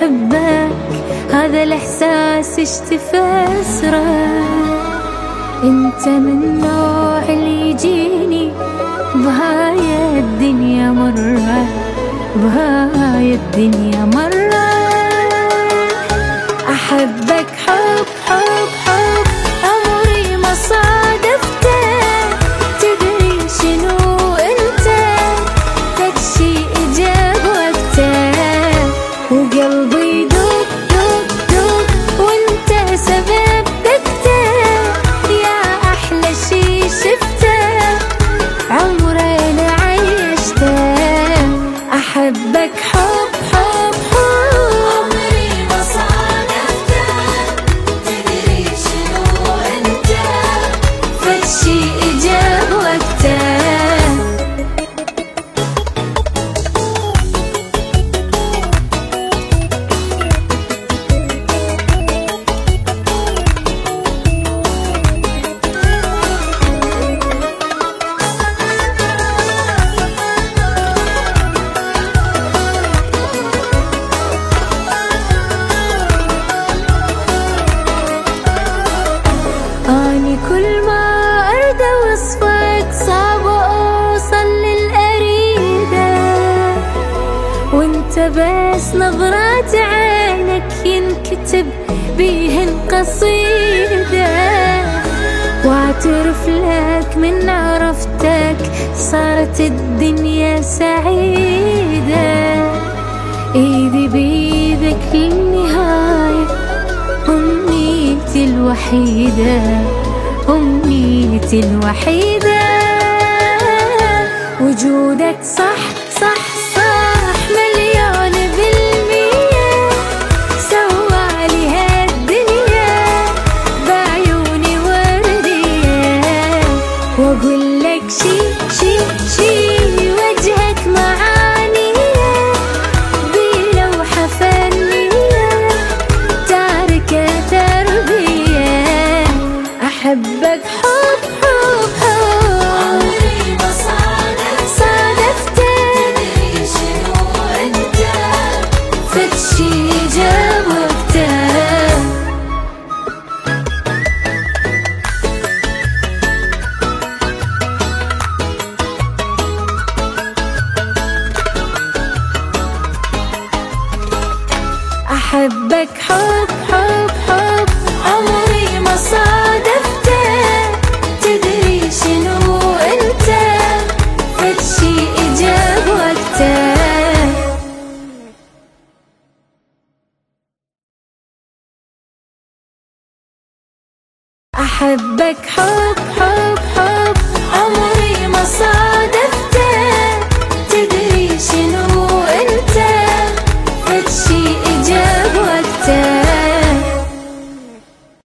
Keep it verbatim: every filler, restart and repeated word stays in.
أحبك، هذا الإحساس ايش تفسره؟ انت من النوع اللي يجيني بهاي الدنيا مرة، بهاي الدنيا مرة. أحبك حب حب حب عمري ما صادفتك، تدري شنو انت فد شي اجاب وقته، وقلبي يدق دق دق وانت سبب دقته، يا احلى شي شفته عمري عيشته. أحبك حب حب حب عمري ما صادفتك، تدري شنو انت فد شي اجاب وقته. أني كل ما أرد وصفك صعب أوصل للأريدة، وانت بس نظرات عينك ينكتب بيهن قصيدة. واعترف لك من عرفتك صارت الدنيا سعيدة، ايدي بيدك للنهاية أمنيتي الوحيدة، أمنيتي الوحيدة. وجودك صح صح صح مليون بالمية، سوالي هالدنيا بعيوني وردية. وأقول لك شي شي شي وجهك معانية بلوحة فنية تاركة تربية. أحبك حب حب حب عمري ما صادفتك، تدري شنو انت فد شي جاب وقته. أحبك حب حب حب عمري ما صادفتك، تدري شنو انت فد شي اجاب وقته. أحبك حب حب